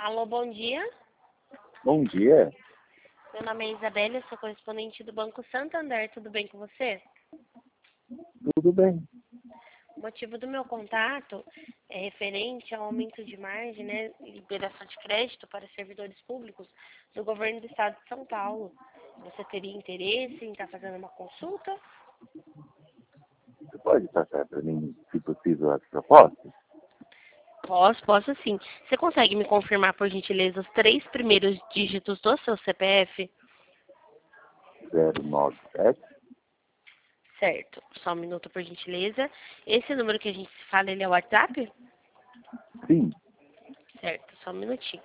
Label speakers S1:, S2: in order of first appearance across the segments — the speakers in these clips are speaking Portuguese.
S1: Alô, bom dia.
S2: Bom dia.
S1: Meu nome é Isabela, eu sou correspondente do Banco Santander. Tudo bem com você?
S2: Tudo bem?
S1: O motivo do meu contato é referente ao aumento de margem, né, e liberação de crédito para servidores públicos do governo do estado de São Paulo. Você teria interesse em estar fazendo uma consulta?
S2: Você pode passar para mim, se possível, as propostas?
S1: Posso sim. Você consegue me confirmar, por gentileza, os 3 primeiros dígitos do seu CPF?
S2: 097?
S1: Certo. Só um minuto, por gentileza. Esse número que a gente se fala, ele é o WhatsApp?
S2: Sim.
S1: Certo, só um minutinho.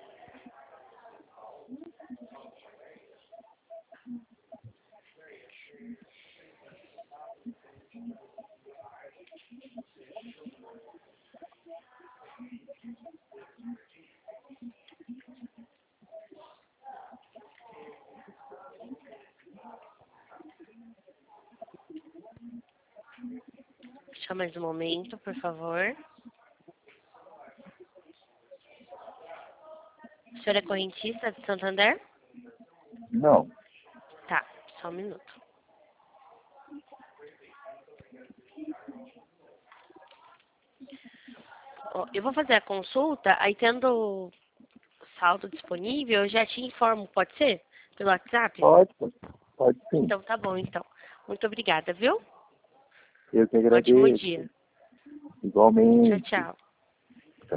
S1: Só mais um momento, por favor. O senhor é correntista de Santander?
S2: Não.
S1: Tá, só um minuto. Ó, eu vou fazer a consulta, aí tendo o saldo disponível, eu já te informo, pode ser? Pelo WhatsApp?
S2: Pode sim.
S1: Então tá bom, então. Muito obrigada, viu?
S2: Eu que
S1: Ótimo
S2: agradeço.
S1: dia. Tchau,
S2: Igualmente.
S1: tchau.